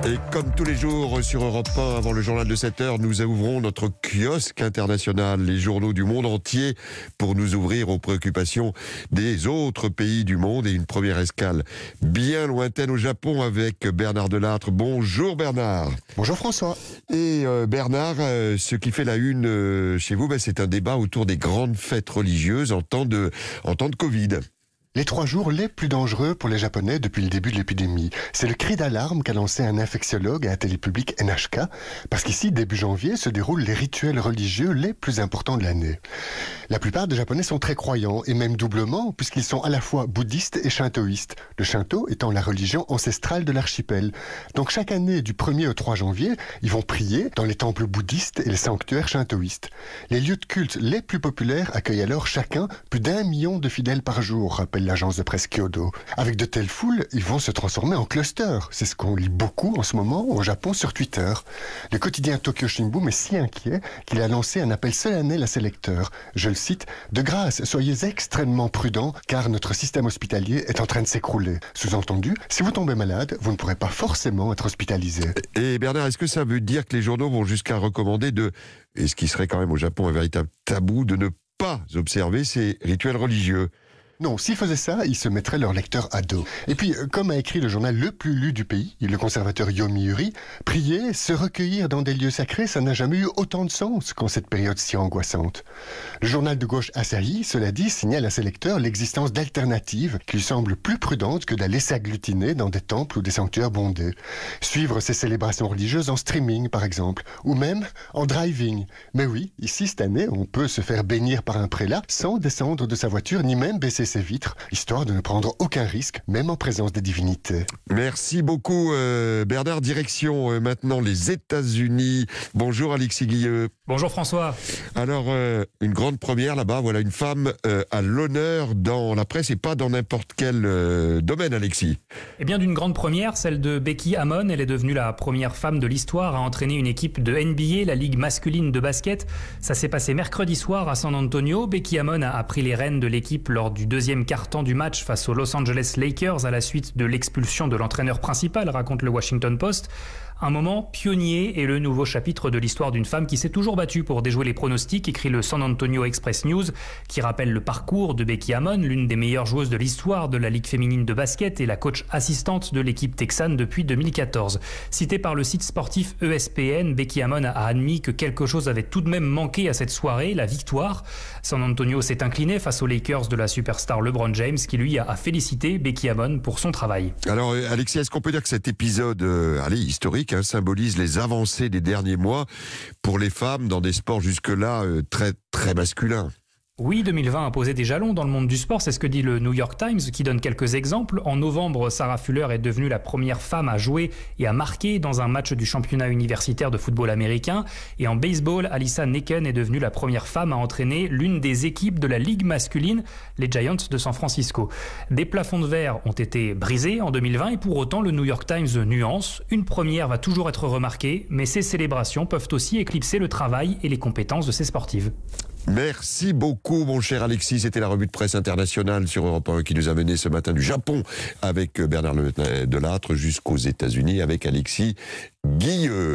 Et comme tous les jours sur Europe 1, avant le journal de 7h, nous ouvrons notre kiosque international, les journaux du monde entier, pour nous ouvrir aux préoccupations des autres pays du monde. Et une première escale bien lointaine au Japon avec Bernard Delattre. Bonjour Bernard. Bonjour François. Et Bernard, ce qui fait la une chez vous, c'est un débat autour des grandes fêtes religieuses en temps de Covid. Les 3 jours les plus dangereux pour les Japonais depuis le début de l'épidémie. C'est le cri d'alarme qu'a lancé un infectiologue à la télé publique NHK, parce qu'ici, début janvier, se déroulent les rituels religieux les plus importants de l'année. La plupart des Japonais sont très croyants, et même doublement, puisqu'ils sont à la fois bouddhistes et shintoïstes, le shinto étant la religion ancestrale de l'archipel. Donc chaque année, du 1er au 3 janvier, ils vont prier dans les temples bouddhistes et les sanctuaires shintoïstes. Les lieux de culte les plus populaires accueillent alors chacun plus d'1 million de fidèles par jour, rappelle l'agence de presse Kyodo. Avec de telles foules, ils vont se transformer en clusters. C'est ce qu'on lit beaucoup en ce moment au Japon sur Twitter. Le quotidien Tokyo Shimbun est si inquiet qu'il a lancé un appel solennel à ses lecteurs. Je le cite, « De grâce, soyez extrêmement prudents car notre système hospitalier est en train de s'écrouler. » Sous-entendu, si vous tombez malade, vous ne pourrez pas forcément être hospitalisé. Et Bernard, est-ce que ça veut dire que les journaux vont jusqu'à recommander et ce qui serait quand même au Japon un véritable tabou, de ne pas observer ces rituels religieux ? Non, s'ils faisaient ça, ils se mettraient leur lecteur à dos. Et puis, comme a écrit le journal le plus lu du pays, le conservateur Yomiuri, prier, se recueillir dans des lieux sacrés, ça n'a jamais eu autant de sens qu'en cette période si angoissante. Le journal de gauche Asahi, cela dit, signale à ses lecteurs l'existence d'alternatives qui lui semblent plus prudentes que d'aller s'agglutiner dans des temples ou des sanctuaires bondés. Suivre ces célébrations religieuses en streaming, par exemple, ou même en driving. Mais oui, ici, cette année, on peut se faire bénir par un prélat sans descendre de sa voiture, ni même baisser ses vitres, histoire de ne prendre aucun risque, même en présence des divinités. Merci beaucoup Bernard. Direction maintenant les États-Unis. Bonjour Alexis Guilleux. Bonjour François. Alors, une grande première là-bas, voilà une femme à l'honneur dans la presse et pas dans n'importe quel domaine, Alexis. Eh bien, d'une grande première, celle de Becky Hammon. Elle est devenue la première femme de l'histoire à entraîner une équipe de NBA, la ligue masculine de basket. Ça s'est passé mercredi soir à San Antonio. Becky Hammon a pris les rênes de l'équipe lors du deuxième quart-temps du match face aux Los Angeles Lakers à la suite de l'expulsion de l'entraîneur principal, raconte le Washington Post. Un moment pionnier et le nouveau chapitre de l'histoire d'une femme qui s'est toujours battue pour déjouer les pronostics, écrit le San Antonio Express News, qui rappelle le parcours de Becky Hammon, l'une des meilleures joueuses de l'histoire de la Ligue féminine de basket et la coach assistante de l'équipe texane depuis 2014. Citée par le site sportif ESPN, Becky Hammon a admis que quelque chose avait tout de même manqué à cette soirée, la victoire. San Antonio s'est incliné face aux Lakers de la superstar LeBron James, qui lui a félicité Becky Hammon pour son travail. Alors Alexis, est-ce qu'on peut dire que cet épisode historique symbolise les avancées des derniers mois pour les femmes dans des sports jusque-là très, très masculins ? Oui, 2020 a posé des jalons dans le monde du sport, c'est ce que dit le New York Times, qui donne quelques exemples. En novembre, Sarah Fuller est devenue la première femme à jouer et à marquer dans un match du championnat universitaire de football américain. Et en baseball, Alyssa Nakken est devenue la première femme à entraîner l'une des équipes de la ligue masculine, les Giants de San Francisco. Des plafonds de verre ont été brisés en 2020 et pour autant, le New York Times nuance. Une première va toujours être remarquée, mais ces célébrations peuvent aussi éclicser le travail et les compétences de ces sportives. Merci beaucoup, mon cher Alexis. C'était la revue de presse internationale sur Europe 1 qui nous a mené ce matin du Japon avec Bernard Delattre jusqu'aux États-Unis avec Alexis Guilleux.